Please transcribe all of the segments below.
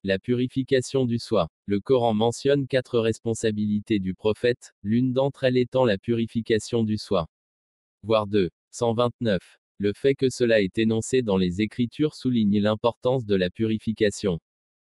La purification du soi. Le Coran mentionne 4 responsabilités du prophète, l'une d'entre elles étant la purification du soi. Voire 2. 129. Le fait que cela est énoncé dans les Écritures souligne l'importance de la purification.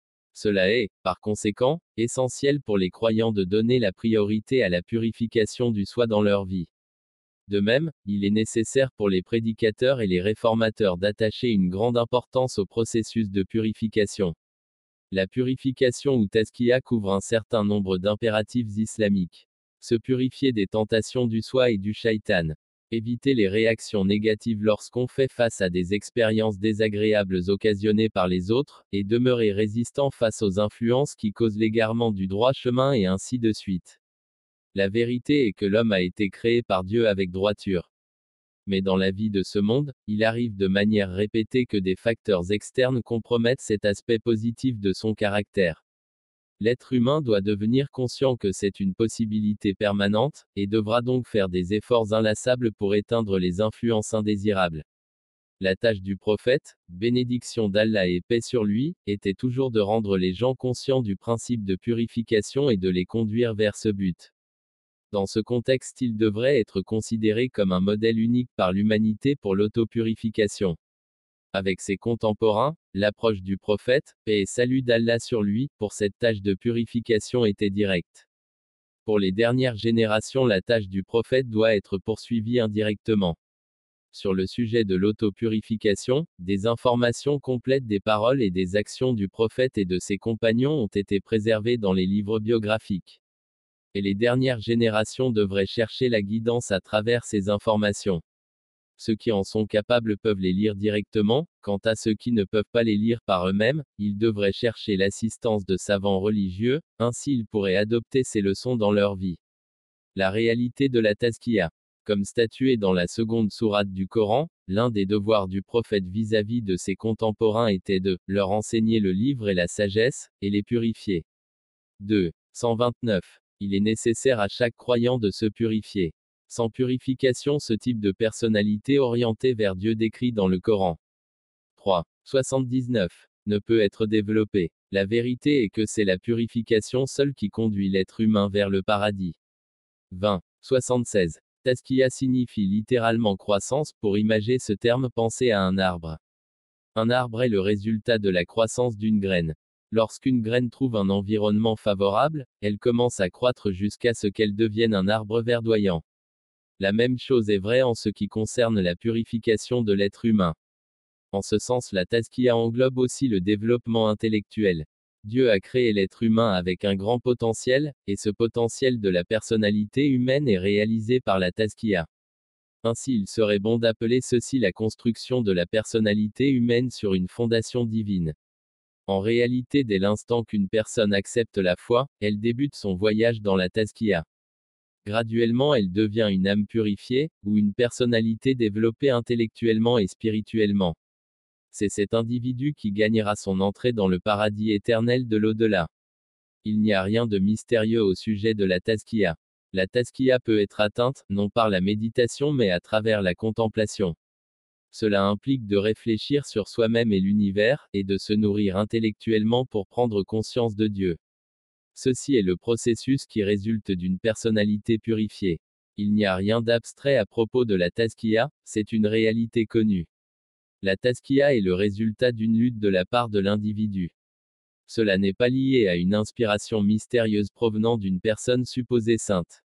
Cela est, par conséquent, essentiel pour les croyants de donner la priorité à la purification du soi dans leur vie. De même, il est nécessaire pour les prédicateurs et les réformateurs d'attacher une grande importance au processus de purification. La purification ou tazkiya couvre un certain nombre d'impératifs islamiques. Se purifier des tentations du soi et du shaitan. Éviter les réactions négatives lorsqu'on fait face à des expériences désagréables occasionnées par les autres, et demeurer résistant face aux influences qui causent l'égarement du droit chemin et ainsi de suite. La vérité est que l'homme a été créé par Dieu avec droiture. Mais dans la vie de ce monde, il arrive de manière répétée que des facteurs externes compromettent cet aspect positif de son caractère. L'être humain doit devenir conscient que c'est une possibilité permanente, et devra donc faire des efforts inlassables pour éteindre les influences indésirables. La tâche du prophète, bénédiction d'Allah et paix sur lui, était toujours de rendre les gens conscients du principe de purification et de les conduire vers ce but. Dans ce contexte, il devrait être considéré comme un modèle unique par l'humanité pour l'autopurification. Avec ses contemporains, l'approche du prophète, paix et salut d'Allah sur lui, pour cette tâche de purification était directe. Pour les dernières générations, la tâche du prophète doit être poursuivie indirectement. Sur le sujet de l'autopurification, des informations complètes des paroles et des actions du prophète et de ses compagnons ont été préservées dans les livres biographiques. Et les dernières générations devraient chercher la guidance à travers ces informations. Ceux qui en sont capables peuvent les lire directement, quant à ceux qui ne peuvent pas les lire par eux-mêmes, ils devraient chercher l'assistance de savants religieux, ainsi ils pourraient adopter ces leçons dans leur vie. La réalité de la tazkiya. Comme statué dans la seconde sourate du Coran, l'un des devoirs du prophète vis-à-vis de ses contemporains était de leur enseigner le livre et la sagesse, et les purifier. 2. 129. Il est nécessaire à chaque croyant de se purifier. Sans purification, ce type de personnalité orientée vers Dieu décrit dans le Coran. 3. 79. Ne peut être développé. La vérité est que c'est la purification seule qui conduit l'être humain vers le paradis. 20. 76. Tazkiya signifie littéralement croissance. Pour imager ce terme, pensez à un arbre. Un arbre est le résultat de la croissance d'une graine. Lorsqu'une graine trouve un environnement favorable, elle commence à croître jusqu'à ce qu'elle devienne un arbre verdoyant. La même chose est vraie en ce qui concerne la purification de l'être humain. En ce sens, la tazkiya englobe aussi le développement intellectuel. Dieu a créé l'être humain avec un grand potentiel, et ce potentiel de la personnalité humaine est réalisé par la tazkiya. Ainsi, il serait bon d'appeler ceci la construction de la personnalité humaine sur une fondation divine. En réalité, dès l'instant qu'une personne accepte la foi, elle débute son voyage dans la tazkiya. Graduellement, elle devient une âme purifiée, ou une personnalité développée intellectuellement et spirituellement. C'est cet individu qui gagnera son entrée dans le paradis éternel de l'au-delà. Il n'y a rien de mystérieux au sujet de la tazkiya. La tazkiya peut être atteinte, non par la méditation mais à travers la contemplation. Cela implique de réfléchir sur soi-même et l'univers, et de se nourrir intellectuellement pour prendre conscience de Dieu. Ceci est le processus qui résulte d'une personnalité purifiée. Il n'y a rien d'abstrait à propos de la tazkiya, c'est une réalité connue. La tazkiya est le résultat d'une lutte de la part de l'individu. Cela n'est pas lié à une inspiration mystérieuse provenant d'une personne supposée sainte.